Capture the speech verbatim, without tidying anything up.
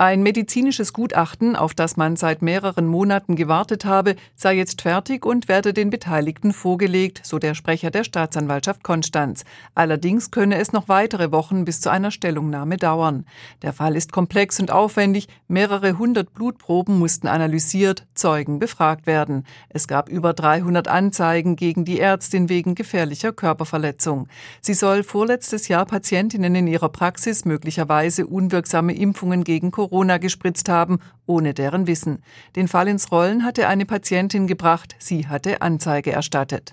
Ein medizinisches Gutachten, auf das man seit mehreren Monaten gewartet habe, sei jetzt fertig und werde den Beteiligten vorgelegt, so der Sprecher der Staatsanwaltschaft Konstanz. Allerdings könne es noch weitere Wochen bis zu einer Stellungnahme dauern. Der Fall ist komplex und aufwendig. Mehrere hundert Blutproben mussten analysiert, Zeugen befragt werden. Es gab über dreihundert Anzeigen gegen die Ärztin wegen gefährlicher Körperverletzung. Sie soll vorletztes Jahr Patientinnen in ihrer Praxis möglicherweise unwirksame Impfungen gegen Corona gespritzt haben, ohne deren Wissen. Den Fall ins Rollen hatte eine Patientin gebracht, sie hatte Anzeige erstattet.